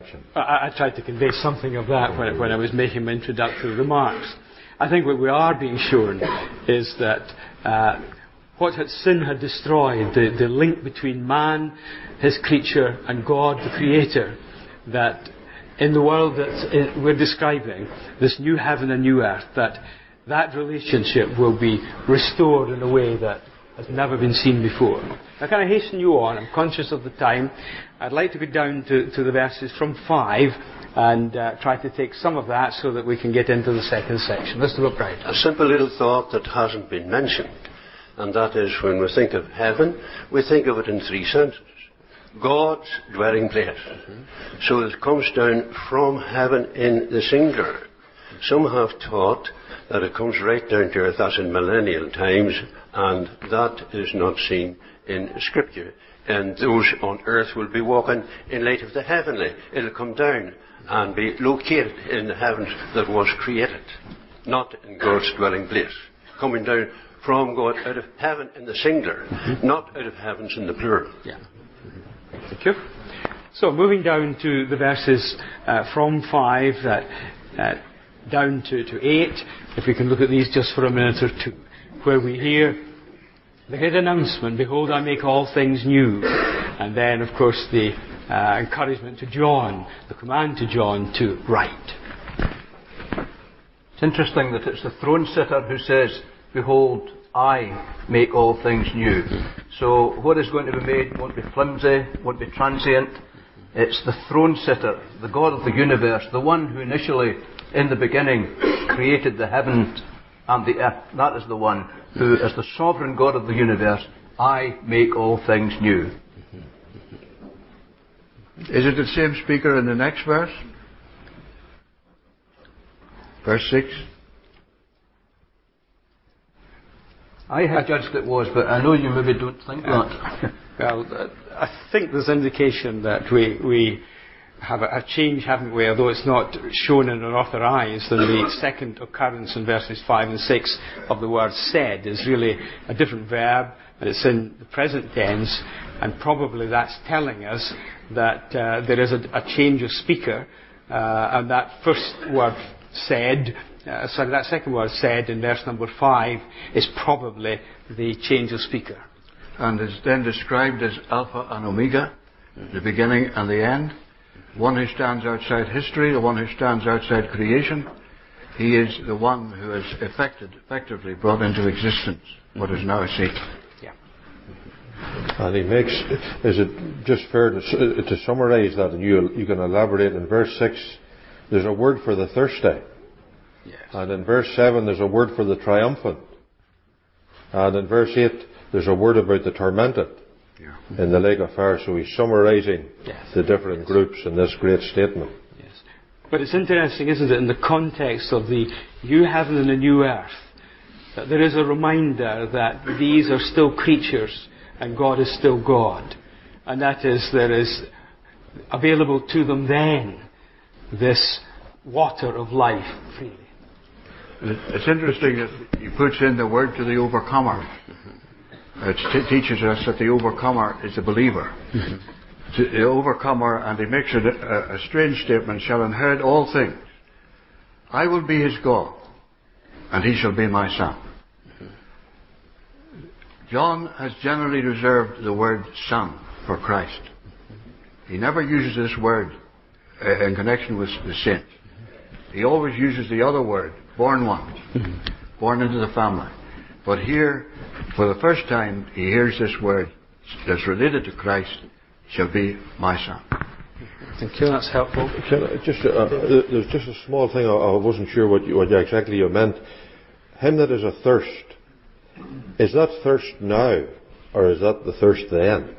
section. I tried to convey something of that when I was making my introductory remarks. I think what we are being shown is that what sin had destroyed, the link between man, his creature, and God, the Creator, that in the world that we're describing, this new heaven and new earth, that relationship will be restored in a way that has never been seen before. Now, can I hasten you on? I'm conscious of the time. I'd like to go down to the verses from 5 and try to take some of that so that we can get into the second section. Mr. McBride. A simple little thought that hasn't been mentioned, and that is when we think of heaven, we think of it in 3 sentences. God's dwelling place. So it comes down from heaven in the singular. Some have taught that it comes right down to earth as in millennial times, and that is not seen in Scripture. And those on earth will be walking in light of the heavenly. It'll come down and be located in the heavens that was created, not in God's dwelling place. Coming down from God out of heaven in the singular, not out of heavens in the plural. Yeah. Thank you. So moving down to the verses from 5 down to 8, if we can look at these just for a minute or two, where we hear the great announcement, behold, I make all things new. And then, of course, the encouragement to John, the command to John to write. It's interesting that it's the throne sitter who says, behold, I make all things new. So what is going to be made won't be flimsy, won't be transient. It's the throne sitter, the God of the universe, the one who initially, in the beginning, created the heavens and the earth. That is the one who, as the sovereign God of the universe, I make all things new. Is it the same speaker in the next verse? Verse 6. I had judged it was, but I know you maybe don't think that. Well, I think there's indication that we have a change, haven't we? Although it's not shown in our authorized, and the second occurrence in verses 5 and 6 of the word said is really a different verb, and it's in the present tense, and probably that's telling us that there is a change of speaker, and that first word said, that second word said in verse number 5 is probably the change of speaker. And is then described as Alpha and Omega, the beginning and the end. One who stands outside history, the one who stands outside creation. He is the one who has effectively brought into existence what is now seen. Yeah. And he makes, is it just fair to summarize that, and you can elaborate in verse 6, there's a word for the thirsty. Yes. And in verse 7 there's a word for the triumphant. And in verse 8 there's a word about the tormented in the lake of fire. So he's summarizing the different groups in this great statement. Yes. But it's interesting, isn't it, in the context of the new heaven and the new earth, that there is a reminder that these are still creatures and God is still God. And that is, there is available to them then this water of life freely. It's interesting that he puts in the word to the overcomer. It teaches us that the overcomer is a believer. The overcomer, and he makes it a strange statement, shall inherit all things. I will be his God, and he shall be my son. John has generally reserved the word son for Christ. He never uses this word in connection with the saint. He always uses the other word, born one, born into the family. But here, for the first time, he hears this word that's related to Christ, shall be my son. Thank you, that's helpful. There's just a small thing, I wasn't sure what exactly you meant. Him that is athirst, is that thirst now, or is that the thirst then?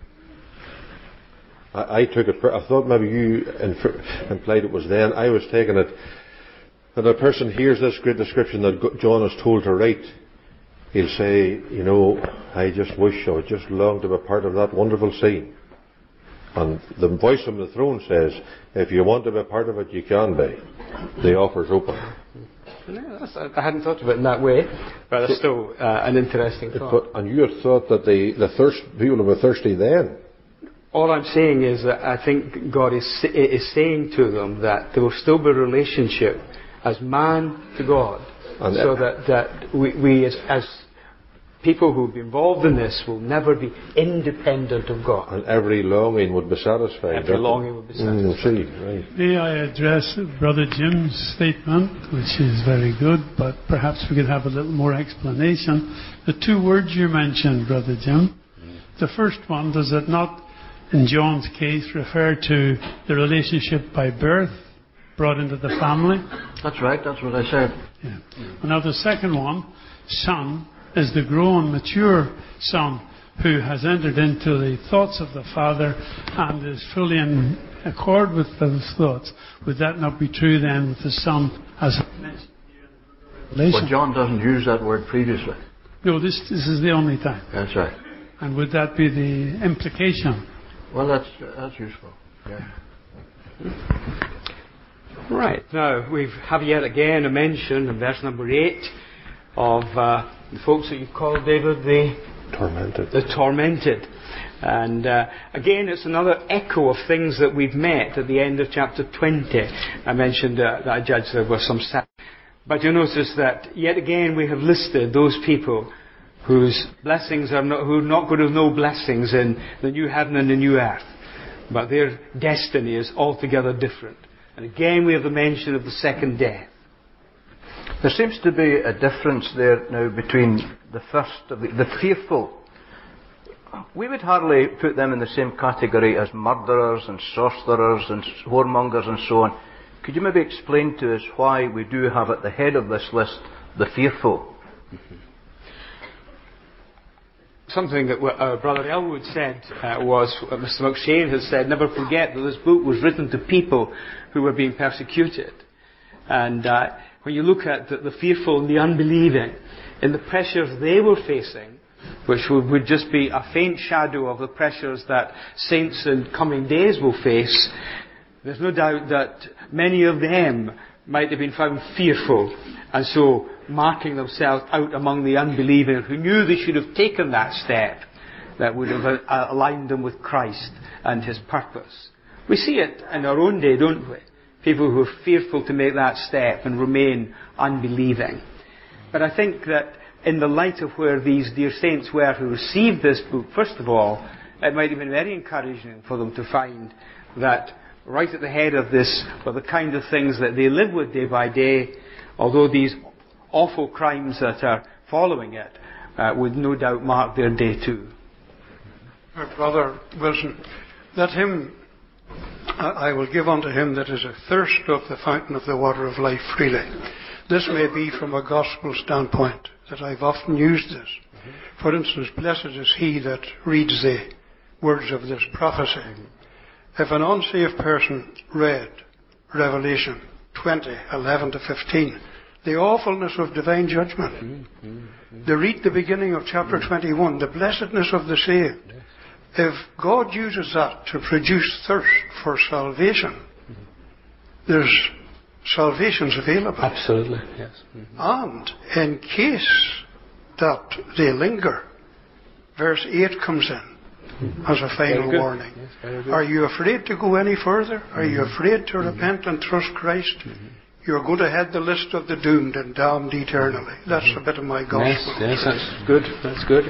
I took it, I thought maybe you implied it was then. I was taking it, when a person hears this great description that John is told to write, he'll say, I just wish, I just long to be part of that wonderful scene. And the voice from the throne says, if you want to be part of it, you can be. The offer's open. I hadn't thought of it in that way, but it's still an interesting thought. And you had thought that the people were thirsty then? All I'm saying is that I think God is saying to them that there will still be a relationship as man to God, and so that we as people who will be involved in this will never be independent of God. And every longing would be satisfied. Every longing would be satisfied. Right. May I address Brother Jim's statement, which is very good, but perhaps we could have a little more explanation. The two words you mentioned, Brother Jim, the first one, does it not, in John's case, refer to the relationship by birth brought into the family? That's right, that's what I said. Yeah. Now the second one, son, is the grown, mature son who has entered into the thoughts of the Father and is fully in accord with those thoughts. Would that not be true then with the Son as mentioned here in Revelation? But John doesn't use that word previously. No, this is the only time. That's right. And would that be the implication? Well, that's useful. Yeah. Right, now we have yet again a mention in verse number 8 of the folks that you call, David, the tormented. And again, it's another echo of things that we've met at the end of chapter 20. I mentioned that I judged there was some sad. But you notice that yet again we have listed those people whose blessings who are not going to know blessings in the new heaven and the new earth. But their destiny is altogether different. And again we have the mention of the second death. There seems to be a difference there now between the first of the fearful. We would hardly put them in the same category as murderers and sorcerers and whoremongers and so on. Could you maybe explain to us why we do have at the head of this list the fearful? Something that our brother Elwood said was, Mr. McShane has said, never forget that this book was written to people who were being persecuted. And when you look at the fearful and the unbelieving, in the pressures they were facing, which would just be a faint shadow of the pressures that saints in coming days will face, there's no doubt that many of them might have been found fearful, and so marking themselves out among the unbelieving who knew they should have taken that step that would have aligned them with Christ and His purpose. We see it in our own day, don't we? People who are fearful to make that step and remain unbelieving. But I think that in the light of where these dear saints were who received this book, first of all, it might have been very encouraging for them to find that right at the head of this were the kind of things that they live with day by day, although these awful crimes that are following it would no doubt mark their day too. Our brother Wilson, let him, I will give unto him that is athirst of the fountain of the water of life freely. This may be from a gospel standpoint, that I've often used this. For instance, blessed is he that reads the words of this prophecy. If an unsaved person read Revelation 20:11 to 15, the awfulness of divine judgment, they read the beginning of chapter 21, the blessedness of the saved. If God uses that to produce thirst for salvation, there's salvation's available. Absolutely, yes. And in case that they linger, verse 8 comes in as a final warning. Yes, are you afraid to go any further? Are you afraid to repent and trust Christ? You're going to head the list of the doomed and damned eternally. That's a bit of my gospel. Yes, that's good. That's good.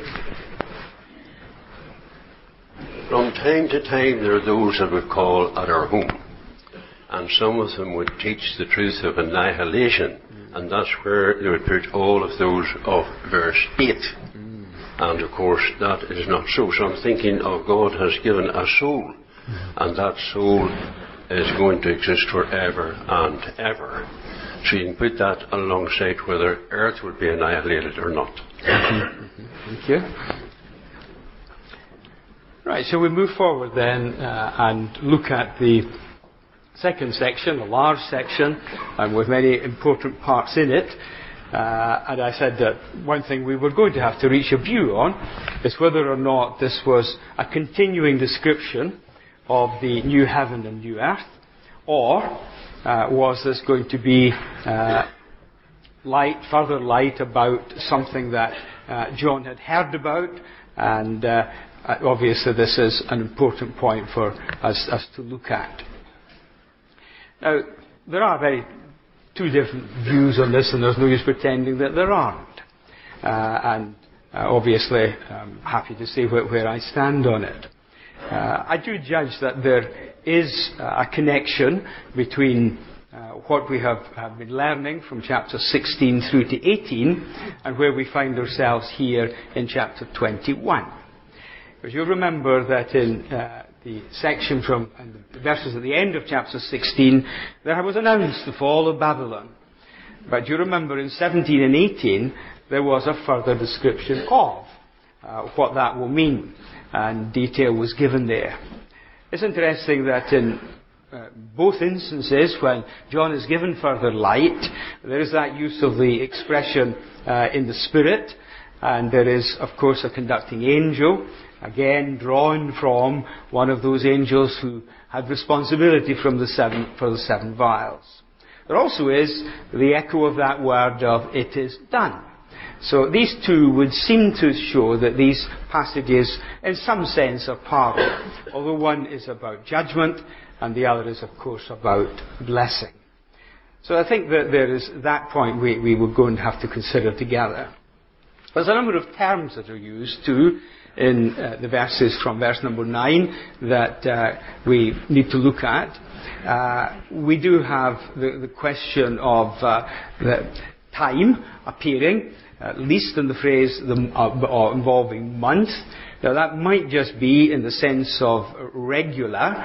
From time to time there are those that would call at our home, and some of them would teach the truth of annihilation, and that's where they would put all of those of verse 8. And of course that is not so. So I'm thinking of God has given a soul, and that soul is going to exist forever and ever. So you can put that alongside whether earth would be annihilated or not. Thank you. Right, so we move forward then and look at the second section, a large section, and with many important parts in it. And I said that one thing we were going to have to reach a view on is whether or not this was a continuing description of the new heaven and new earth, or was this going to be further light about something that John had heard about and obviously this is an important point for us to look at. Now, there are two different views on this, and there's no use pretending that there aren't. Obviously, I'm happy to say where I stand on it. I do judge that there is a connection between what we have been learning from chapter 16 through to 18 and where we find ourselves here in chapter 21. Because you'll remember that in the section from the verses at the end of chapter 16, there was announced the fall of Babylon. But you remember in 17 and 18, there was a further description of what that will mean, and detail was given there. It's interesting that in both instances, when John is given further light, there is that use of the expression in the Spirit, and there is, of course, a conducting angel, again drawn from one of those angels who had responsibility for the seven vials. There also is the echo of that word of "it is done." So these two would seem to show that these passages, in some sense, are parallel, although one is about judgment and the other is, of course, about blessing. So I think that there is that point we were going to have to consider together. There's a number of terms that are used too in the verses from verse number 9 that we need to look at. We do have the question of the time appearing, at least in the phrase involving month. Now that might just be in the sense of regular,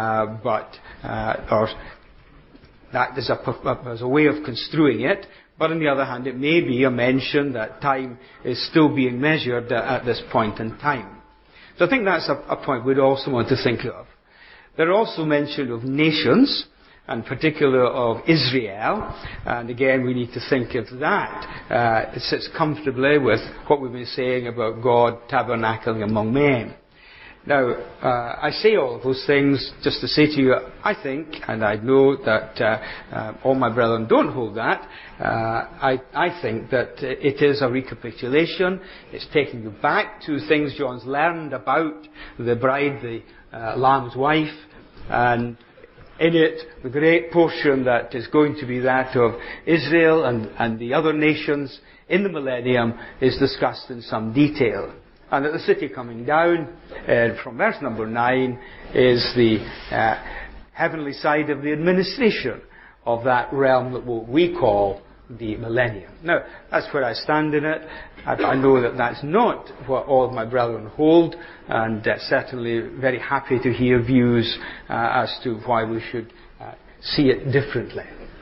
or that is as a way of construing it. But on the other hand, it may be a mention that time is still being measured at this point in time. So I think that's a point we'd also want to think of. There are also mention of nations, and particularly of Israel, and again we need to think of that. It sits comfortably with what we've been saying about God tabernacling among men. Now, I say all of those things just to say to you, I think, and I know that all my brethren don't hold that, I think that it is a recapitulation. It's taking you back to things John's learned about the bride, the Lamb's wife, and in it, the great portion that is going to be that of Israel and the other nations in the millennium is discussed in some detail. And that the city coming down, from verse number 9, is the heavenly side of the administration of that realm that we call the millennium. Now, that's where I stand in it. I know that that's not what all of my brethren hold, and certainly very happy to hear views as to why we should see it differently.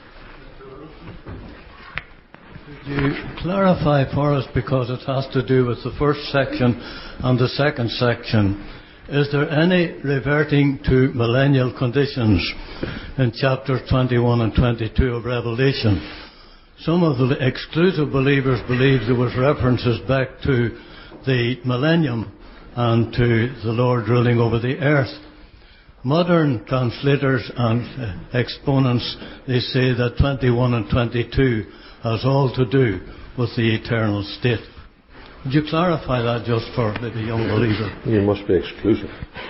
Could you clarify for us, because it has to do with the first section and the second section, is there any reverting to millennial conditions in chapters 21 and 22 of Revelation? Some of the exclusive believers believe there was references back to the millennium and to the Lord ruling over the earth. Modern translators and exponents, they say that 21 and 22 has all to do with the eternal state. Would you clarify that just for the young believer? You must be exclusive.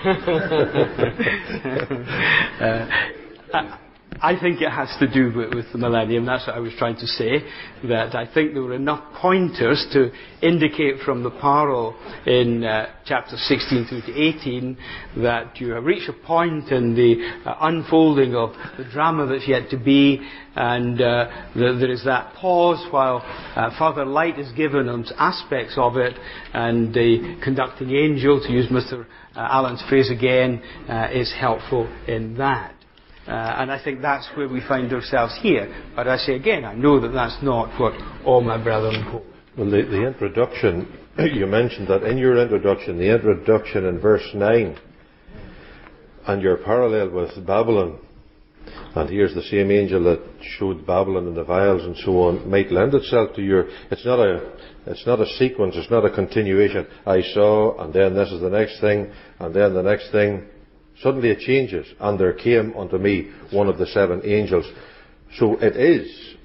I think it has to do with the millennium. That's what I was trying to say. That I think there were enough pointers to indicate from the parallel in chapter 16 through to 18 that you have reached a point in the unfolding of the drama that's yet to be, and there is that pause while further light is given on aspects of it, and the conducting angel, to use Mr. Allen's phrase again, is helpful in that. And I think that's where we find ourselves here. But I say again, I know that that's not what all my brethren hold. Well, the introduction, you mentioned that in your introduction, the introduction in verse 9, and your parallel with Babylon, and here's the same angel that showed Babylon and the vials and so on, might lend itself to your... It's not a sequence, it's not a continuation. I saw, and then this is the next thing, and then the next thing. Suddenly it changes, and there came unto me one of the seven angels. So it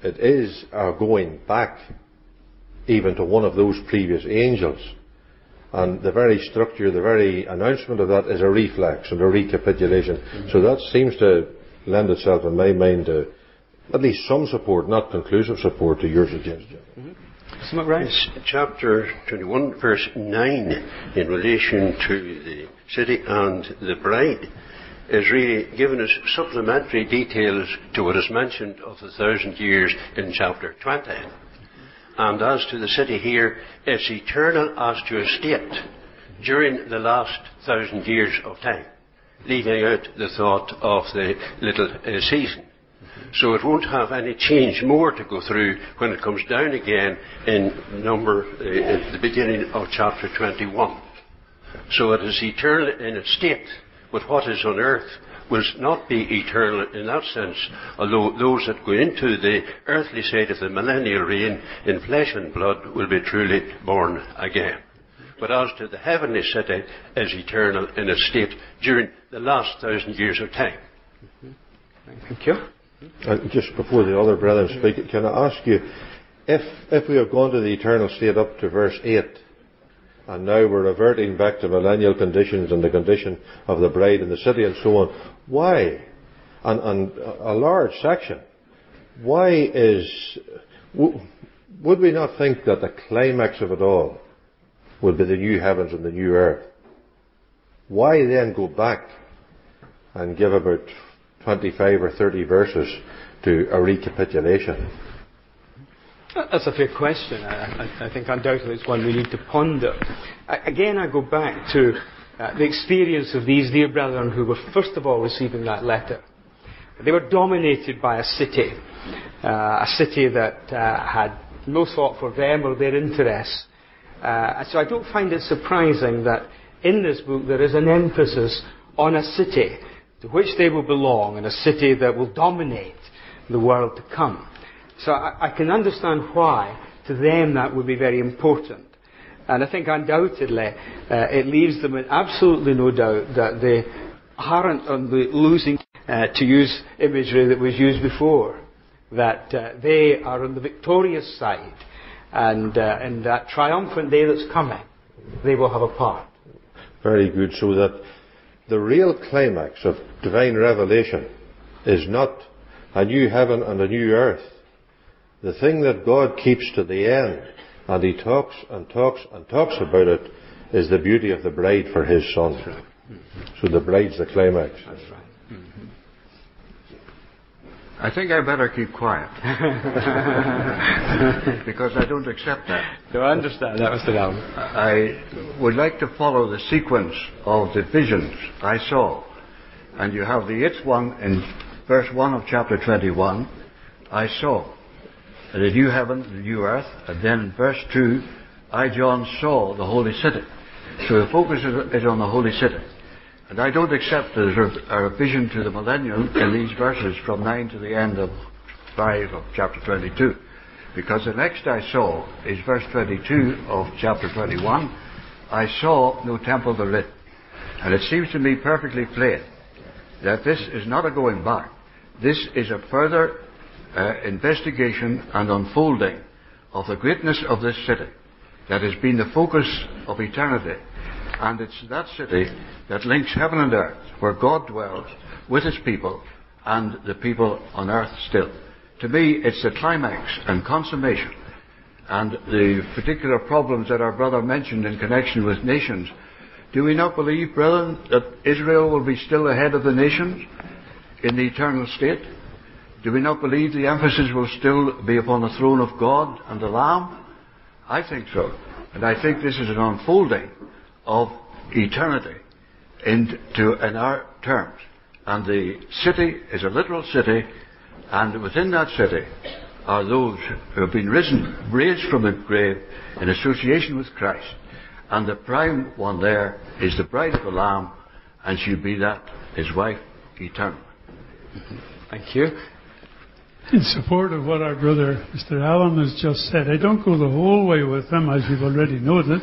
is going back even to one of those previous angels. And the very structure, the very announcement of that is a reflex and a recapitulation. So that seems to lend itself, in my mind, to at least some support, not conclusive support, to your suggestion. Yes, chapter 21, verse 9, in relation to the city and the bride, is really giving us supplementary details to what is mentioned of the 1,000 years in chapter 20. And as to the city here, it's eternal as to a state during the last 1,000 years of time, leaving out the thought of the little season. So it won't have any change more to go through when it comes down again in at the beginning of chapter 21. So it is eternal in its state, but what is on earth will not be eternal in that sense, although those that go into the earthly side of the millennial reign in flesh and blood will be truly born again. But as to the heavenly city, is eternal in its state during the last 1,000 years of time. Thank you. And just before the other brethren speak, can I ask you, if we have gone to the eternal state up to verse 8, and now we're reverting back to millennial conditions and the condition of the bride and the city and so on, why? And a large section, why would we not think that the climax of it all would be the new heavens and the new earth? Why then go back and give about 25 or 30 verses to a recapitulation? That's a fair question. I think undoubtedly it's one we need to ponder. Again, I go back to the experience of these dear brethren who were first of all receiving that letter. They were dominated by a city that had no thought for them or their interests. So I don't find it surprising that in this book there is an emphasis on a city to which they will belong, and a city that will dominate the world to come. So I can understand why, to them, that would be very important. And I think undoubtedly it leaves them in absolutely no doubt that they aren't on the losing, to use imagery that was used before, that they are on the victorious side, and in that triumphant day that's coming, they will have a part. Very good. So that the real climax of divine revelation is not a new heaven and a new earth. The thing that God keeps to the end, and He talks and talks and talks about it, is the beauty of the bride for His Son. So the bride's the climax. That's right. I think I better keep quiet. Because I don't accept that. Do I understand that, Mr. Allen? I would like to follow the sequence of the visions I saw. And you have the 8th one in verse 1 of chapter 21. I saw the new heaven, the new earth. And then in verse 2, I, John, saw the holy city. So the focus is on the holy city. And I don't accept that there's a vision to the millennium in these verses from 9 to the end of 5 of chapter 22. Because the next I saw is verse 22 of chapter 21. I saw no temple therein. And it seems to me perfectly plain that this is not a going back. This is a further investigation and unfolding of the greatness of this city that has been the focus of eternity. And it's that city that links heaven and earth, where God dwells with His people and the people on earth still. To me, it's the climax and consummation. And the particular problems that our brother mentioned in connection with nations, do we not believe, brethren, that Israel will be still the head of the nations in the eternal state? Do we not believe the emphasis will still be upon the throne of God and the Lamb? I think so. And I think this is an unfolding of eternity in our terms. And the city is a literal city, and within that city are those who have been raised from the grave in association with Christ. And the prime one there is the bride of the Lamb, and she'll be that, His wife, eternally. Thank you. In support of what our brother Mr. Allen has just said, I don't go the whole way with him, as you've already noted,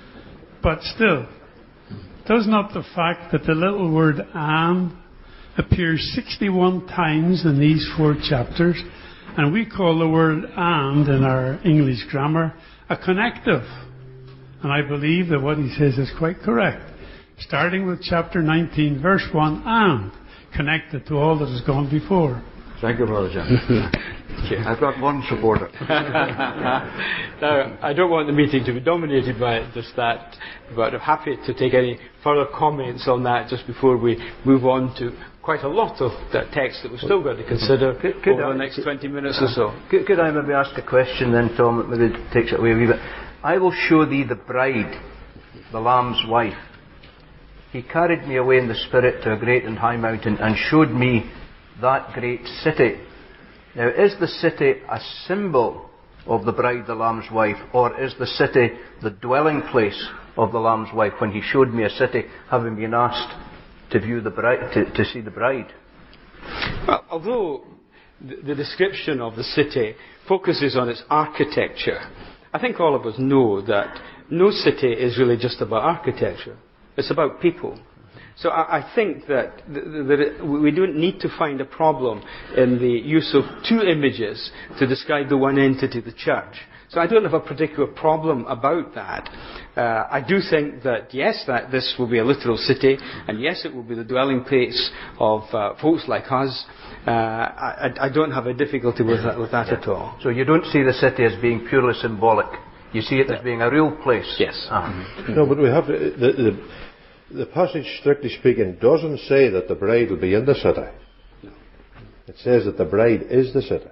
but still, does not the fact that the little word "and" appears 61 times in these 4 chapters, and we call the word "and" in our English grammar a connective, And I believe that what he says is quite correct. Starting with chapter 19, verse 1, and connected to all that has gone before. Thank you, Brother John. I've got one supporter. Now, I don't want the meeting to be dominated by just that, but I'm happy to take any further comments on that just before we move on to quite a lot of that text that we've still got to consider over the next 20 minutes or so. Could I maybe ask a question then, Tom, that maybe takes it away a wee bit? I will show thee the bride, the Lamb's wife. He carried me away in the Spirit to a great and high mountain and showed me that great city. Now, is the city a symbol of the bride, the Lamb's wife, or is the city the dwelling place of the Lamb's wife? When he showed me a city, having been asked to view the bride, to see the bride. Well, although the description of the city focuses on its architecture, I think all of us know that no city is really just about architecture. It's about people. So I think that we don't need to find a problem in the use of two images to describe the one entity, the church. So I don't have a particular problem about that. I do think that, yes, that this will be a literal city, and yes, it will be the dwelling place of folks like us. I don't have a difficulty with that at all. So you don't see the city as being purely symbolic. You see it as being a real place. Yes. No, but we have to... The passage, strictly speaking, doesn't say that the bride will be in the city. No. It says that the bride is the city.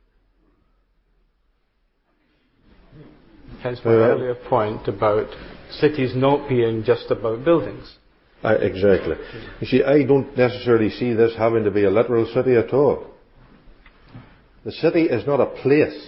Hence my earlier point about cities not being just about buildings. Exactly. You see, I don't necessarily see this having to be a literal city at all. The city is not a place.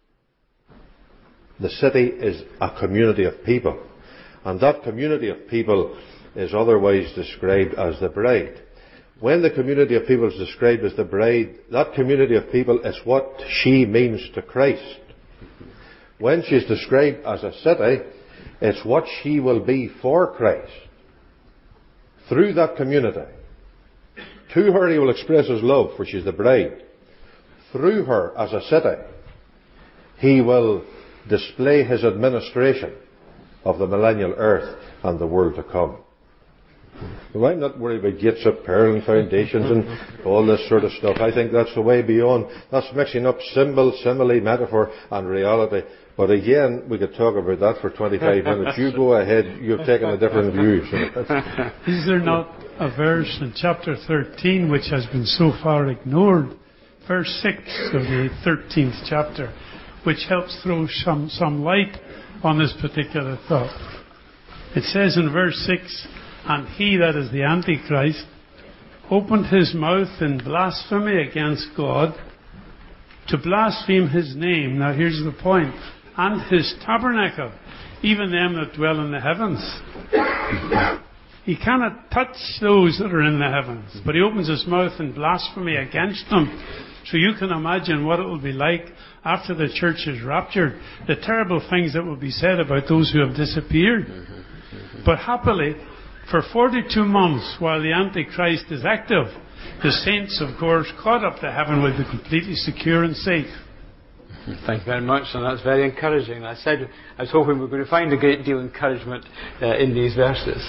The city is a community of people. And that community of people is otherwise described as the bride. When the community of people is described as the bride, that community of people is what she means to Christ. When she is described as a city, it's what she will be for Christ. Through that community. To her he will express his love, for she is the bride. Through her, as a city, he will display his administration of the millennial earth and the world to come. So I'm not worried about gates of pearl and foundations and all this sort of stuff. I think that's the way beyond. That's mixing up symbol, simile, metaphor and reality. But again, we could talk about that for 25 minutes. You go ahead. You've taken a different view. So. Is there not a verse in chapter 13 which has been so far ignored? Verse 6 of the 13th chapter, which helps throw some light on this particular thought. It says in verse 6, and he, that is the Antichrist, opened his mouth in blasphemy against God, to blaspheme his name. Now here's the point. And his tabernacle, even them that dwell in the heavens. He cannot touch those that are in the heavens, but he opens his mouth in blasphemy against them. So you can imagine what it will be like after the church is raptured, the terrible things that will be said about those who have disappeared. But happily, for 42 months, while the Antichrist is active, the saints, of course, caught up to heaven will be completely secure and safe. Thank you very much, and that's very encouraging. I was hoping we were going to find a great deal of encouragement in these verses.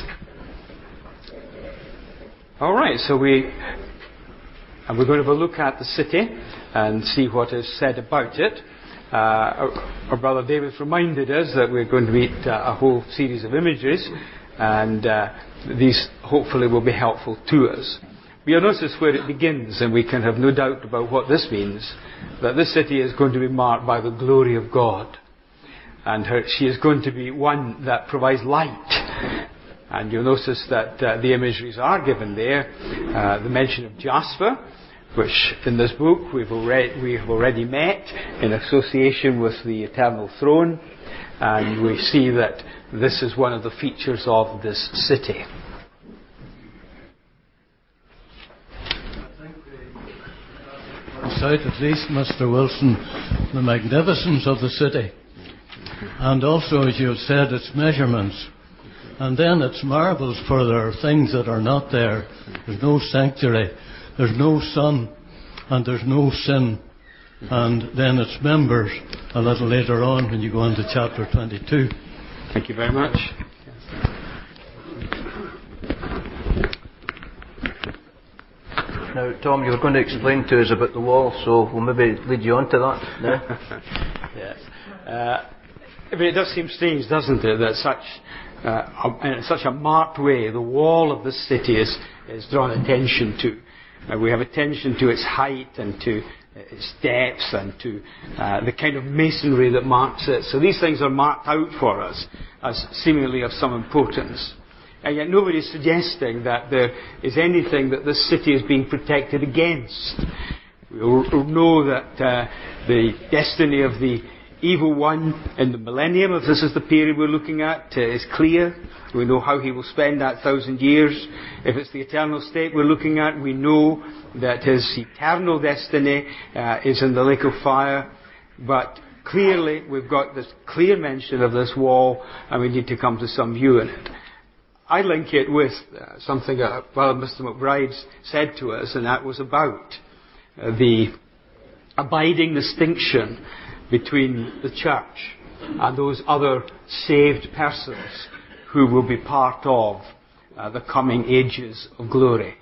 All right, so we're going to have a look at the city and see what is said about it. Our brother David reminded us that we're going to meet a whole series of images, and these hopefully will be helpful to us. You'll notice where it begins, and we can have no doubt about what this means, that this city is going to be marked by the glory of God. And she is going to be one that provides light. And you'll notice that the imageries are given there. The mention of jasper, which in this book we have already met in association with the eternal throne. And we see that this is one of the features of this city. Out at least, Mr. Wilson, the magnificence of the city, and also, as you have said, its measurements, and then its marvels, for there are things that are not there. There's no sanctuary, there's no sun, and there's no sin. And then its members, a little later on when you go into chapter 22. Thank you very much. Now, Tom, you were going to explain to us about the wall, so we'll maybe lead you on to that now. Yes. I mean, it does seem strange, doesn't it, that in such a marked way, the wall of this city is drawn attention to. We have attention to its height and to its depth and to the kind of masonry that marks it. So these things are marked out for us as seemingly of some importance. And yet nobody is suggesting that there is anything that this city is being protected against. We know that the destiny of the evil one in the millennium, if this is the period we're looking at, is clear. We know how he will spend that 1,000 years. If it's the eternal state we're looking at, we know that his eternal destiny is in the lake of fire. But clearly, we've got this clear mention of this wall, and we need to come to some view in it. I link it with something that Mr. McBride said to us, and that was about the abiding distinction between the church and those other saved persons who will be part of the coming ages of glory.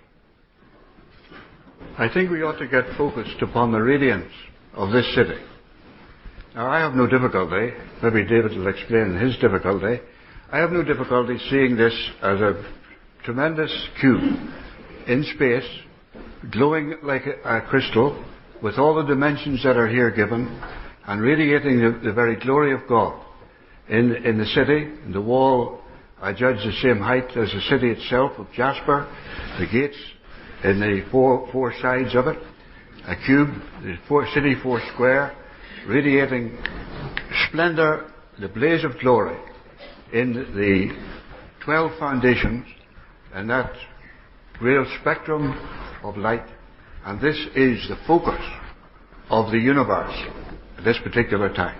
I think we ought to get focused upon the radiance of this city. Now, I have no difficulty, maybe David will explain his difficulty, I have no difficulty seeing this as a tremendous cube in space, glowing like a crystal, with all the dimensions that are here given, and radiating the very glory of God in the city. In the wall, I judge the same height as the city itself of jasper, the gates in the four sides of it, a cube, the city four square, radiating splendor, the blaze of glory in the 12 foundations and that real spectrum of light. And this is the focus of the universe at this particular time.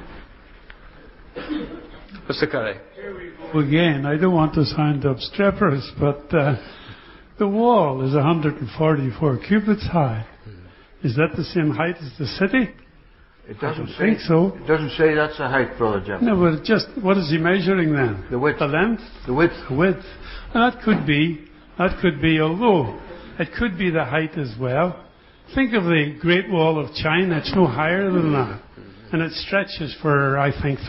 Mr. Curry. Again, I don't want to sound obstreperous, but the wall is 144 cubits high. Is that the same height as the city? It doesn't think so. It doesn't say that's the height, Brother Jim. No, but what is he measuring then? The width. The length? The width. The width. And that could be, although it could be the height as well. Think of the Great Wall of China. It's no higher than that. And it stretches for, I think,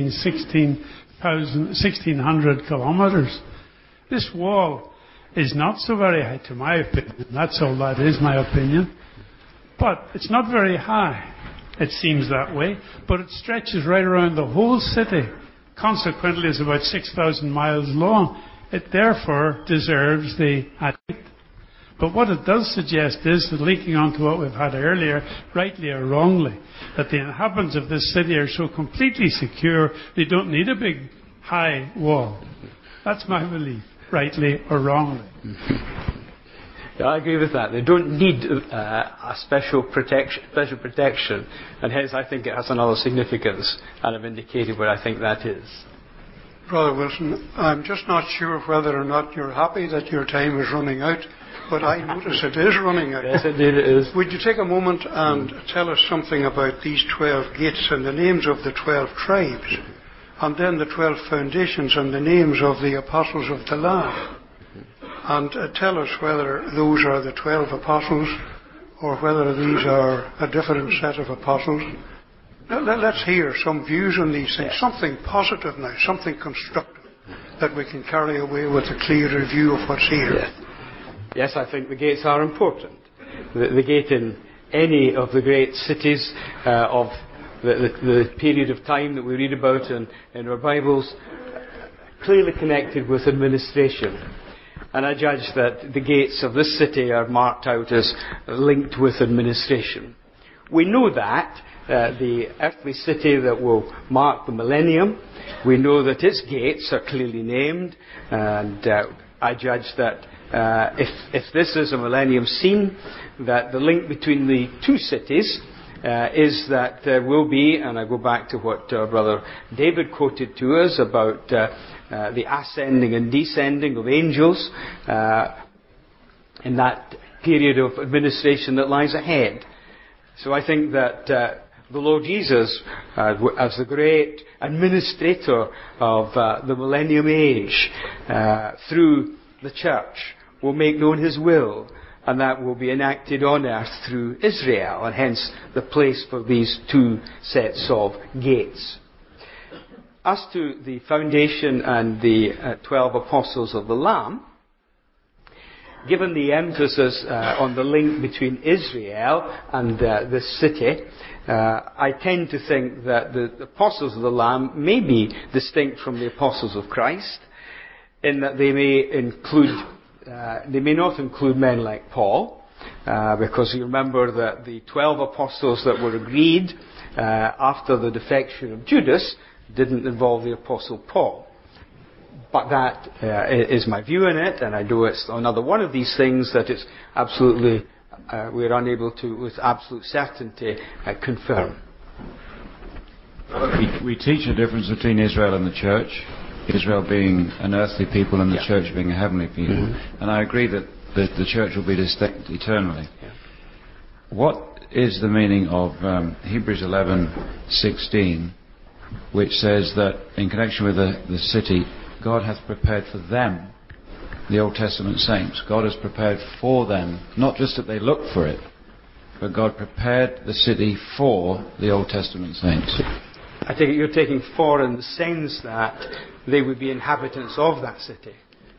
1,600 kilometers. This wall is not so very high, to my opinion. That's all that is, my opinion. But it's not very high. It seems that way. But it stretches right around the whole city. Consequently, it's about 6,000 miles long. It therefore deserves the height. But what it does suggest is, that linking on to what we've had earlier, rightly or wrongly, that the inhabitants of this city are so completely secure, they don't need a big, high wall. That's my belief, rightly or wrongly. Yeah, I agree with that. They don't need a special protection, and hence I think it has another significance, and I've indicated what I think that is. Brother Wilson, I'm just not sure whether or not you're happy that your time is running out, but I notice it is running out. Yes, indeed it is. Would you take a moment and tell us something about these 12 gates and the names of the 12 tribes, and then the 12 foundations and the names of the apostles of the Lamb? And tell us whether those are the 12 apostles or whether these are a different set of apostles. Let's hear some views on these things. Something positive now, something constructive that we can carry away with a clearer view of what's here. Yes, I think the gates are important. The gate in any of the great cities of the period of time that we read about in our Bibles, clearly connected with administration. And I judge that the gates of this city are marked out as linked with administration. We know that the earthly city that will mark the millennium, we know that its gates are clearly named, and I judge that if this is a millennium scene, that the link between the two cities is that there will be, and I go back to what Brother David quoted to us about the ascending and descending of angels in that period of administration that lies ahead. So I think that the Lord Jesus, as the great administrator of the millennium age, through the church, will make known his will, and that will be enacted on earth through Israel, and hence the place for these two sets of gates. As to the foundation and the 12 apostles of the Lamb, given the emphasis on the link between Israel and this city, I tend to think that the apostles of the Lamb may be distinct from the apostles of Christ, in that they may not include men like Paul, because you remember that the 12 apostles that were agreed after the defection of Judas didn't involve the apostle Paul. But that is my view on it, and I know it's another one of these things that it's absolutely, we're unable to, with absolute certainty, confirm. We teach a difference between Israel and the church. Israel being an earthly people and the church being a heavenly people. Mm-hmm. And I agree that the church will be distinct eternally. Yeah. What is the meaning of Hebrews 11:16, which says that in connection with the city, God hath prepared for them, the Old Testament saints. God has prepared for them, not just that they look for it, but God prepared the city for the Old Testament saints. I think you're taking for in the sense that they would be inhabitants of that city.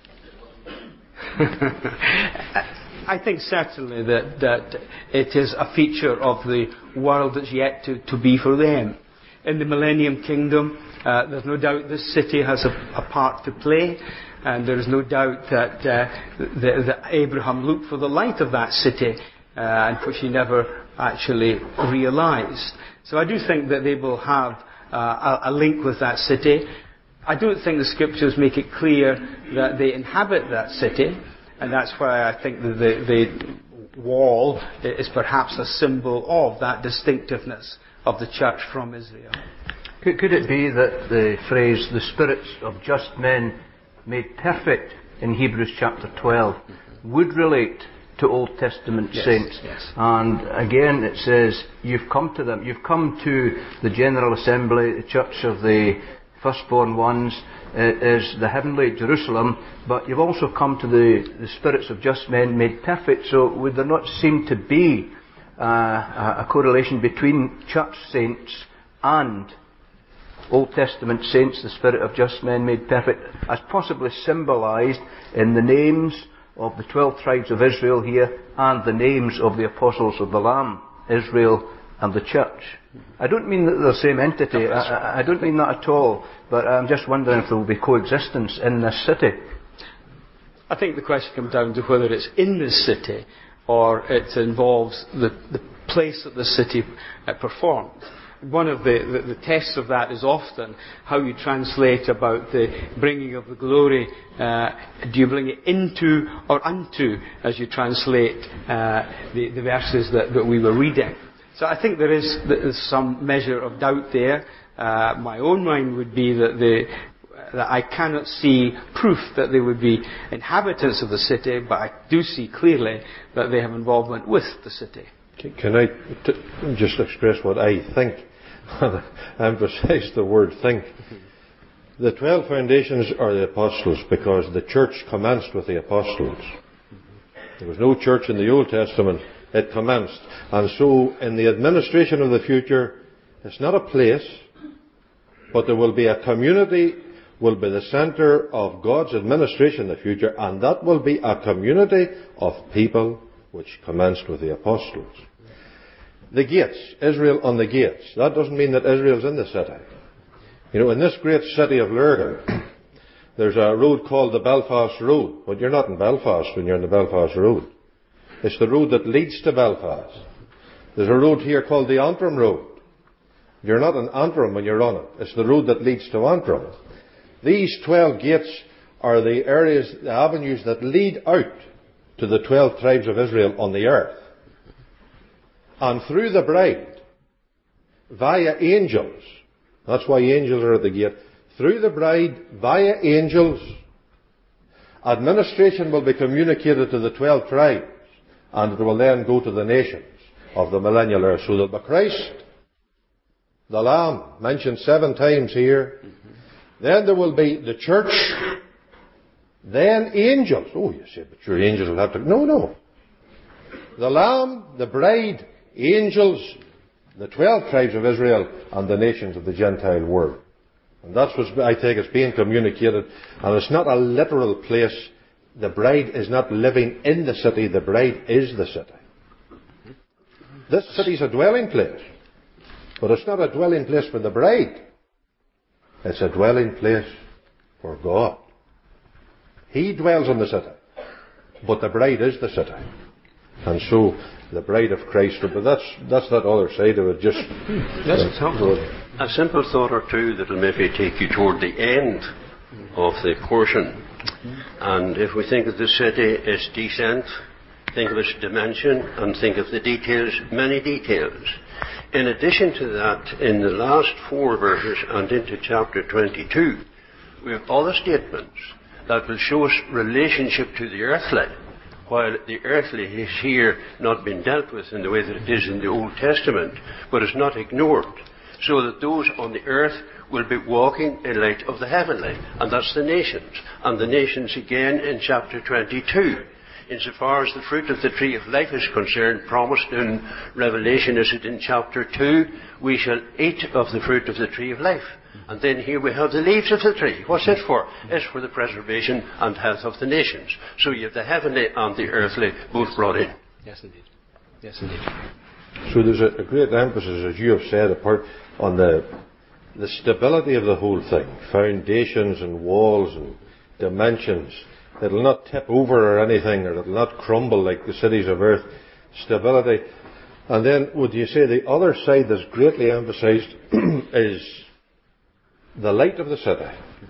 I think certainly that it is a feature of the world that's yet to be for them. In the Millennium Kingdom, there's no doubt this city has a part to play, and there is no doubt that Abraham looked for the light of that city, and which he never actually realised. So I do think that they will have a link with that city. I don't think the scriptures make it clear that they inhabit that city, and that's why I think that the wall is perhaps a symbol of that distinctiveness of the church from Israel. Could it be that the phrase, the spirits of just men made perfect in Hebrews chapter 12, would relate to Old Testament saints? Yes. And again it says, you've come to them. You've come to the General Assembly, the church of the firstborn ones, is the heavenly Jerusalem, but you've also come to the spirits of just men made perfect. So would there not seem to be a correlation between church saints and Old Testament saints, the spirit of just men made perfect, as possibly symbolised in the names of the 12 tribes of Israel here and the names of the apostles of the Lamb, Israel and the church? I don't mean that they're the same entity. I don't mean that at all. But I'm just wondering if there will be coexistence in this city. I think the question comes down to whether it's in this city or it involves the place that the city performs. One of the tests of that is often how you translate about the bringing of the glory. Do you bring it into or unto as you translate the verses that we were reading? So I think there is some measure of doubt there. My own mind would be that I cannot see proof that they would be inhabitants of the city, but I do see clearly that they have involvement with the city. Can I just express what I think? Emphasize the word think. The 12 foundations are the apostles because the church commenced with the apostles. There was no church in the Old Testament. It commenced. And so in the administration of the future, it's not a place, but there will be a community will be the centre of God's administration in the future, and that will be a community of people which commenced with the apostles. The gates, Israel on the gates. That doesn't mean that Israel's in the city. You know, in this great city of Lurgan, there's a road called the Belfast Road. But you're not in Belfast when you're in the Belfast Road. It's the road that leads to Belfast. There's a road here called the Antrim Road. You're not in Antrim when you're on it. It's the road that leads to Antrim. These 12 gates are the areas, the avenues that lead out to the 12 tribes of Israel on the earth. And through the bride, via angels, that's why angels are at the gate, through the bride, via angels, administration will be communicated to the 12 tribes, and it will then go to the nations of the millennial earth. So there'll be Christ, the Lamb, mentioned 7 times here. Then there will be the church. Then angels. Oh, you say, but your angels will have to... No. The Lamb, the bride, angels, the 12 tribes of Israel, and the nations of the Gentile world. And that's what I take as being communicated. And it's not a literal place. The bride is not living in the city. The bride is the city. This city is a dwelling place. But it's not a dwelling place for the bride. It's a dwelling place for God. He dwells in the city. But the bride is the city. And so, the bride of Christ. But that's that other side of it. Just a simple thought or two that will maybe take you toward the end of the portion. And if we think of the city as descent, think of its dimension, and think of the details, many details. In addition to that, in the last 4 verses and into chapter 22, we have other statements that will show us relationship to the earthly, while the earthly is here not been dealt with in the way that it is in the Old Testament, but is not ignored, so that those on the earth will be walking in light of the heavenly, and that's the nations. And the nations again in chapter 22. Insofar as the fruit of the tree of life is concerned, promised in Revelation, is it in chapter 2, we shall eat of the fruit of the tree of life. And then here we have the leaves of the tree. What's it for? It's for the preservation and health of the nations. So you have the heavenly and the earthly both brought in. Yes, indeed. Yes, indeed. So there's a great emphasis, as you have said, apart on the stability of the whole thing. Foundations and walls and dimensions. It'll not tip over or anything, or it'll not crumble like the cities of earth. Stability. And then, would you say the other side that's greatly emphasized is the light of the city.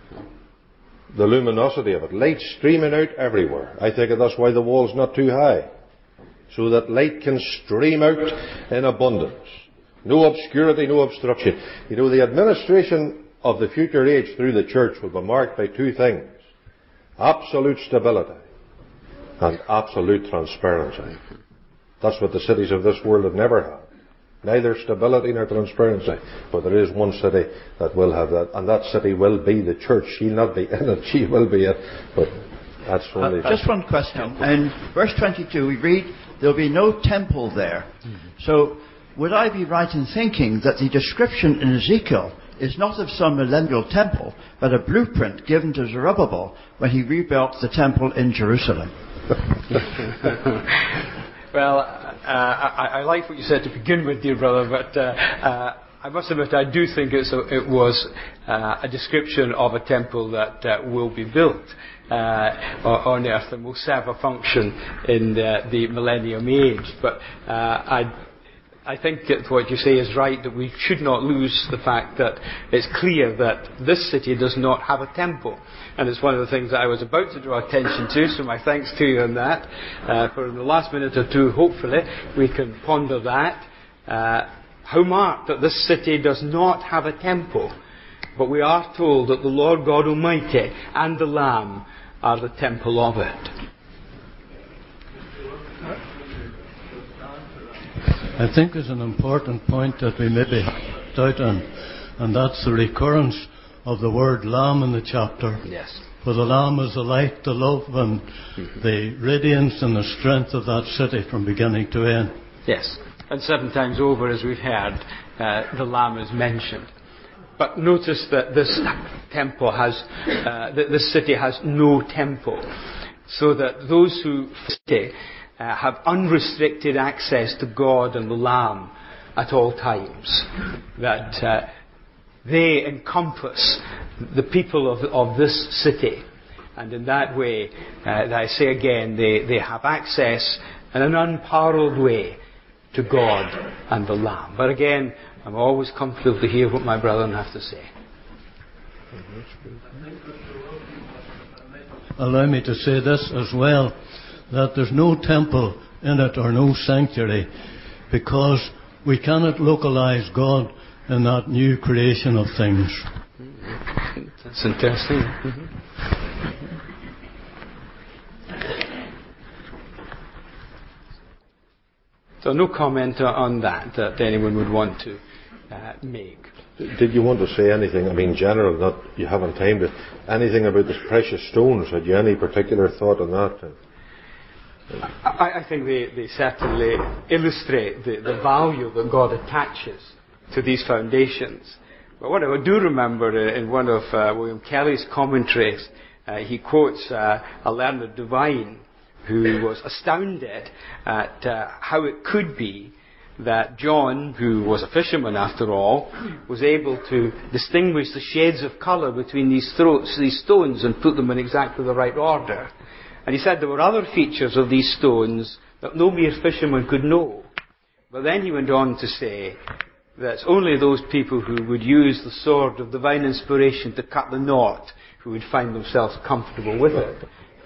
The luminosity of it. Light streaming out everywhere. I think that's why the wall's not too high. So that light can stream out in abundance. No obscurity, no obstruction. You know, the administration of the future age through the church will be marked by 2 things. Absolute stability and absolute transparency. That's what the cities of this world have never had. Neither stability nor transparency. But there is one city that will have that, and that city will be the church. She'll not be in it, she will be it. But that's only... Just one question. In verse 22 we read, there'll be no temple there. So, would I be right in thinking that the description in Ezekiel is not of some millennial temple, but a blueprint given to Zerubbabel when he rebuilt the temple in Jerusalem? Well, I like what you said to begin with, dear brother, but I must admit I do think it was a description of a temple that will be built on earth and will serve a function in the millennium age. But I think that what you say is right, that we should not lose the fact that it's clear that this city does not have a temple. And it's one of the things that I was about to draw attention to, so my thanks to you on that. For the last minute or two, hopefully, we can ponder that. How marked that this city does not have a temple. But we are told that the Lord God Almighty and the Lamb are the temple of it. I think there's an important point that we maybe doubt on, and that's the recurrence of the word Lamb in the chapter. Yes. For the Lamb is the light, the love, and the radiance and the strength of that city from beginning to end. Yes. And 7 times over, as we've heard, the Lamb is mentioned. But notice that this temple has, this city has no temple, so that those who stay have unrestricted access to God and the Lamb at all times. That they encompass the people of this city. And in that way, I say again, they have access in an unparalleled way to God and the Lamb. But again, I'm always comfortable to hear what my brethren have to say. Allow me to say this as well, that there's no temple in it or no sanctuary, because we cannot localize God in that new creation of things. That's interesting. So no comment on that anyone would want to make. Did you want to say anything, I mean general, not you haven't time to, anything about the precious stones? Had you any particular thought on that? I think they certainly illustrate the value that God attaches to these foundations. But what I do remember in one of William Kelly's commentaries, he quotes a learned divine who was astounded at how it could be that John, who was a fisherman after all, was able to distinguish the shades of colour between these stones and put them in exactly the right order. And he said there were other features of these stones that no mere fisherman could know. But then he went on to say that it's only those people who would use the sword of divine inspiration to cut the knot who would find themselves comfortable with it.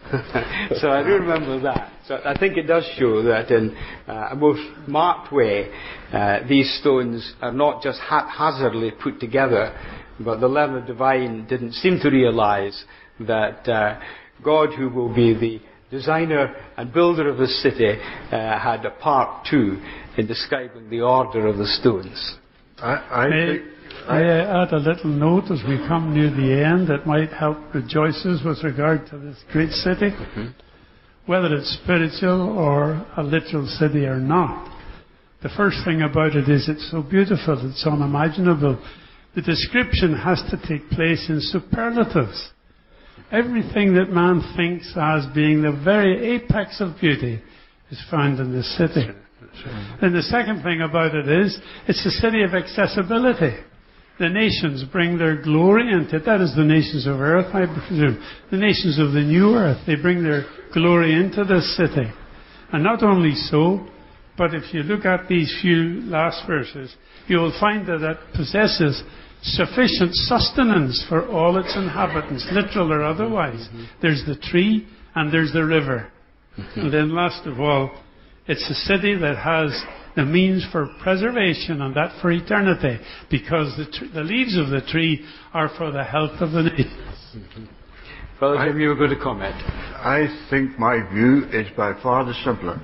So I do remember that. So I think it does show that in a most marked way, these stones are not just haphazardly put together, but the learned divine didn't seem to realise that God, who will be the designer and builder of the city, had a part too in describing the order of the stones. May I add a little note as we come near the end that might help rejoices with regard to this great city? Mm-hmm. Whether it's spiritual or a literal city or not. The first thing about it is it's so beautiful, it's unimaginable. The description has to take place in superlatives. Everything that man thinks as being the very apex of beauty is found in this city. And the second thing about it is, it's a city of accessibility. The nations bring their glory into it. That is the nations of earth, I presume. The nations of the new earth, they bring their glory into this city. And not only so, but if you look at these few last verses, you will find that it possesses sufficient sustenance for all its inhabitants, literal or otherwise. Mm-hmm. There's the tree and there's the river. Mm-hmm. And then last of all, it's a city that has the means for preservation and that for eternity, because the leaves of the tree are for the health of the nations. Mm-hmm. Brother Jim, you were going to comment. I think my view is by far the simpler.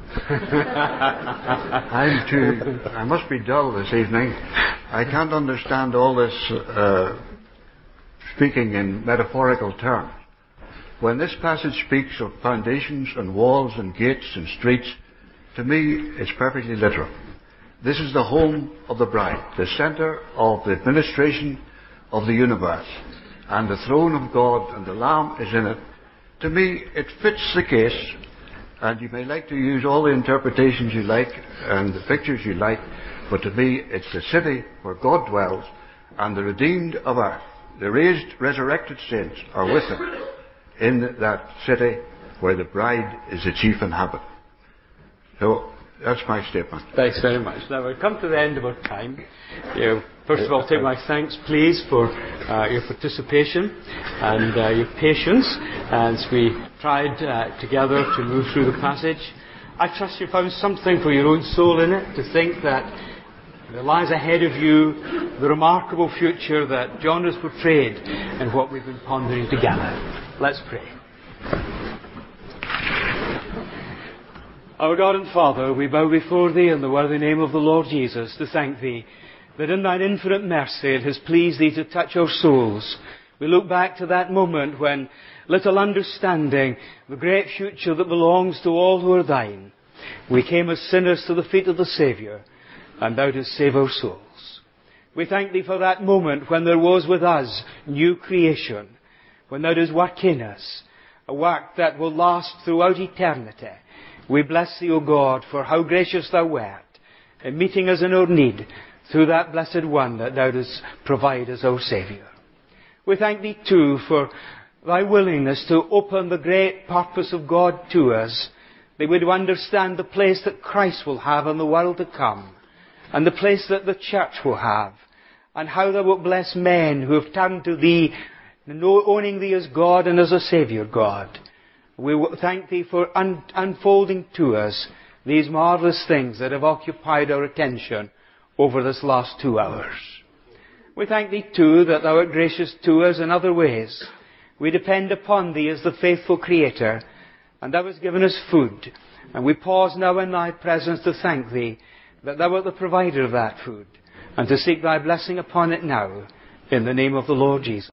I must be dull this evening. I can't understand all this speaking in metaphorical terms. When this passage speaks of foundations and walls and gates and streets, to me it's perfectly literal. This is the home of the bride, the centre of the administration of the universe. And the throne of God and the Lamb is in it. To me, it fits the case, and you may like to use all the interpretations you like and the pictures you like, but to me, it's the city where God dwells, and the redeemed of earth, the raised, resurrected saints, are with him in that city where the bride is the chief inhabitant. So, that's my statement. Thanks very much. Now, we've come to the end of our time. First of all, take my thanks, please, for your participation and your patience as we tried together to move through the passage. I trust you found something for your own soul in it, to think that there lies ahead of you the remarkable future that John has portrayed in what we've been pondering together. Let's pray. Our God and Father, we bow before Thee in the worthy name of the Lord Jesus to thank Thee that in Thine infinite mercy it has pleased Thee to touch our souls. We look back to that moment when, little understanding the great future that belongs to all who are Thine, we came as sinners to the feet of the Saviour, and Thou didst save our souls. We thank Thee for that moment when there was with us new creation, when Thou didst work in us, a work that will last throughout eternity. We bless Thee, O God, for how gracious Thou wert in meeting us in our need through that blessed one that Thou dost provide as our Saviour. We thank Thee too for Thy willingness to open the great purpose of God to us, that we would understand the place that Christ will have in the world to come, and the place that the church will have, and how Thou wilt bless men who have turned to Thee, owning Thee as God and as a Saviour God. We thank Thee for unfolding to us these marvellous things that have occupied our attention over this last 2 hours. We thank Thee too that Thou art gracious to us in other ways. We depend upon Thee as the faithful Creator, and Thou hast given us food. And we pause now in Thy presence to thank Thee that Thou art the provider of that food. and to seek thy blessing upon it now, in the name of the Lord Jesus.